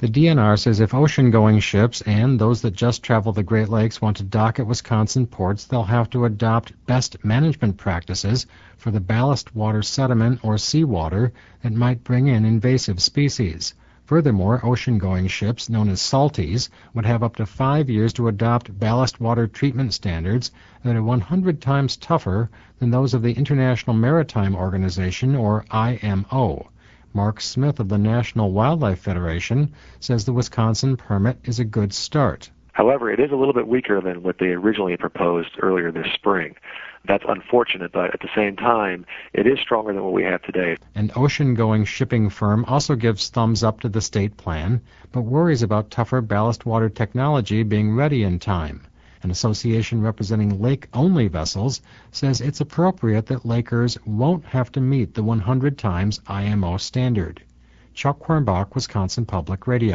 The DNR says if ocean-going ships and those that just travel the Great Lakes want to dock at Wisconsin ports, they'll have to adopt best management practices for the ballast water sediment or seawater that might bring in invasive species. Furthermore, ocean-going ships, known as salties, would have up to 5 years to adopt ballast water treatment standards that are 100 times tougher than those of the International Maritime Organization, or IMO. Mark Smith of the National Wildlife Federation says the Wisconsin permit is a good start. However, it is a little bit weaker than what they originally proposed earlier this spring. That's unfortunate, but at the same time, it is stronger than what we have today. An ocean-going shipping firm also gives thumbs up to the state plan, but worries about tougher ballast water technology being ready in time. An association representing lake-only vessels says it's appropriate that Lakers won't have to meet the 100 times IMO standard. Chuck Quirnbach, Wisconsin Public Radio.